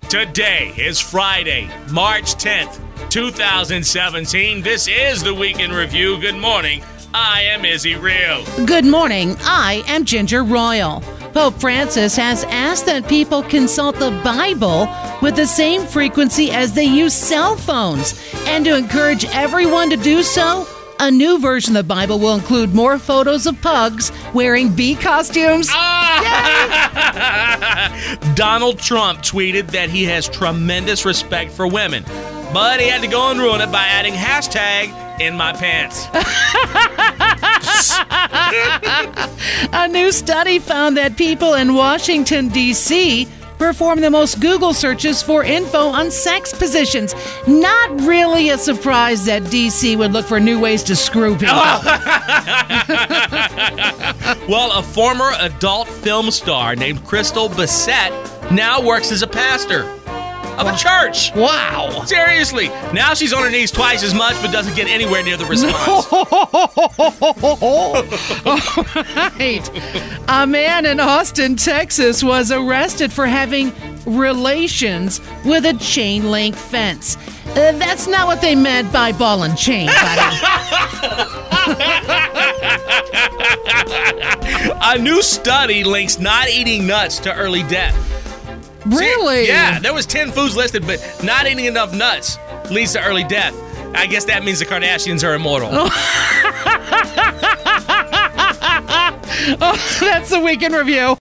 Today is Friday, March 10th, 2017. This is the Week in Review. Good morning. I am Izzy Real. Good morning. I am Ginger Royal. Pope Francis has asked that people consult the Bible with the same frequency as they use cell phones. And to encourage everyone to do so, a new version of the Bible will include more photos of pugs wearing bee costumes. Donald Trump tweeted that he has tremendous respect for women, but he had to go and ruin it by adding hashtag in my pants. A new study found that people in Washington, D.C. perform the most Google searches for info on sex positions. Not really a surprise that D.C. would look for new ways to screw people. Well, a former adult film star named Crystal Bissett now works as a pastor of a church. Wow. Seriously. Now she's on her knees twice as much, but doesn't get anywhere near the response. Right. A man in Austin, Texas was arrested for having relations with a chain link fence. That's not what they meant by ball and chain, buddy. A new study links not eating nuts to early death. Really? Yeah, there was 10 foods listed, but not eating enough nuts leads to early death. I guess that means the Kardashians are immortal. Oh, that's the Week in Review.